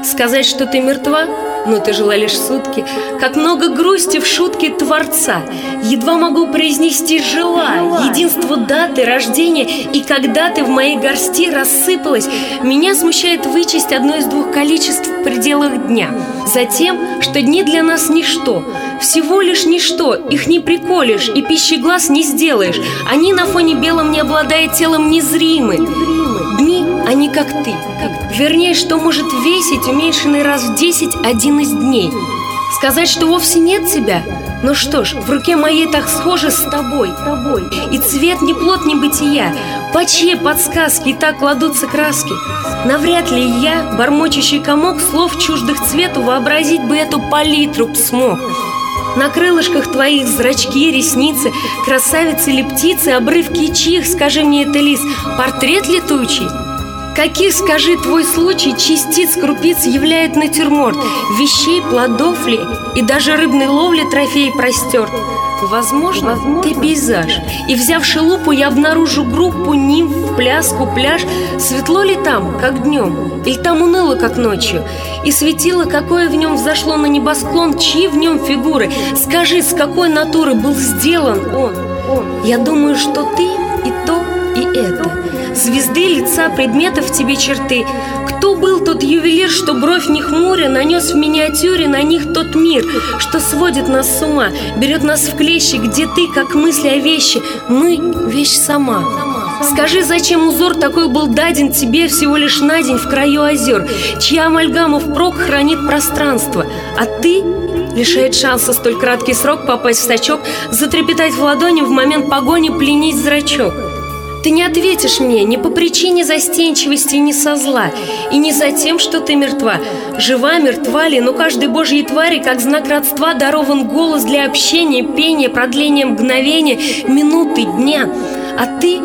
Сказать, что ты мертва? Но ты жила лишь сутки. Как много грусти в шутке Творца. Едва могу произнести «жила». Единство даты рождения и когда ты в моей горсти рассыпалась. Меня смущает вычесть одно из двух количеств в пределах дня. Затем, что дни для нас ничто. Всего лишь ничто. Их не приколешь и пищей глаз не сделаешь. Они на фоне белом, не обладая телом, незримы. Дни, они как ты. Вернее, что может весить уменьшенный раз в 10 один из дней. Сказать, что вовсе нет тебя? Ну что ж, в руке моей так схоже с тобой. И цвет не плод небытия. По чьей подсказке и так кладутся краски? Навряд ли я, бормочущий комок слов чуждых цвету, вообразить бы эту палитру смог. На крылышках твоих зрачки, ресницы, красавицы или птицы, обрывки чьих, скажи мне, это лис, портрет летучий? Каких, скажи, твой случай частиц, крупиц являет натюрморт? Вещей, плодов ли и даже рыбной ловли трофей простерт? Возможно, ты пейзаж. И, взявши лупу, я обнаружу группу нимф, пляску, пляж. Светло ли там, как днем? Или там уныло, как ночью? И светило, какое в нем взошло на небосклон, чьи в нем фигуры? Скажи, с какой натуры был сделан он? Я думаю, что ты и то, и это. Звезды, лица, предметов в тебе черты. Кто был тот ювелир, что бровь не хмуря нанес в миниатюре на них тот мир, что сводит нас с ума, берет нас в клещи, где ты, как мысли о вещи, мы — вещь сама. Скажи, зачем узор такой был даден тебе всего лишь на день в краю озер, чья амальгама впрок хранит пространство, а ты лишает шанса столь краткий срок попасть в сачок, затрепетать в ладони в момент погони, пленить зрачок. Ты не ответишь мне ни по причине застенчивости, ни со зла, и не за тем, что ты мертва. Жива, мертва ли, но каждой божьей твари, как знак родства, дарован голос для общения, пения, продления мгновения, минуты, дня. А ты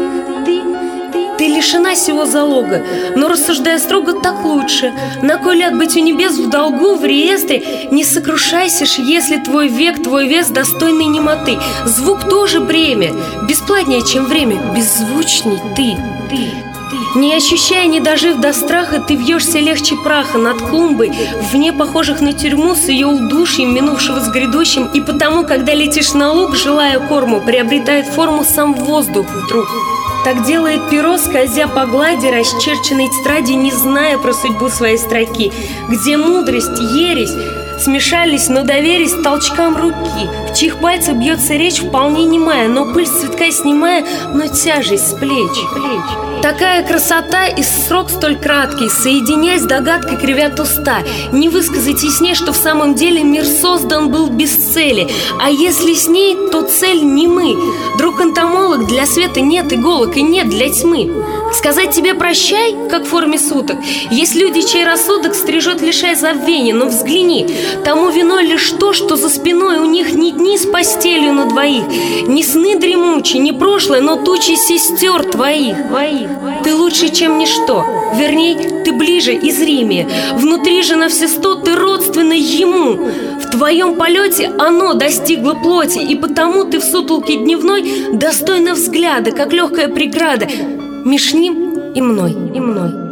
лишена сего залога, но, рассуждая строго, так лучше. На кой ляд быть у небес в долгу, в реестре? Не сокрушайся ж, если твой век, твой вес достойный немоты. Звук тоже бремя, бесплатнее, чем время, беззвучней ты. Не ощущая, не дожив до страха, ты вьешься легче праха над клумбой, вне похожих на тюрьму, с ее удушьем, минувшего с грядущим. И потому, когда летишь на луг, желая корму, приобретает форму сам воздух вдруг. Так делает перо, скользя по глади расчерченной тетради, не зная про судьбу своей строки, где мудрость, ересь смешались, но доверясь толчкам руки, в чьих пальцах бьется речь вполне немая, но пыль с цветка снимая, но тяжесть с плеч. Такая красота и срок столь краткий, соединяясь с догадкой, кривят уста. Не высказать яснее, что в самом деле мир создан был без цели. А если с ней, то цель не мы. Друг-энтомолог, для света нет иголок и нет для тьмы. Сказать тебе прощай, как в форме суток, есть люди, чей рассудок стрижет, лишая забвения. Но взгляни, тому виной лишь то, что за спиной у них не дни с постелью на двоих, не сны дремучие, не прошлое, но тучи сестер твоих. Ты лучше, чем ничто, верней, ты ближе и зримее. Внутри же на все 100 ты родственна ему. В твоем полете оно достигло плоти, и потому ты в сутолке дневной достойна взгляда, как легкая преграда меж ним и мной.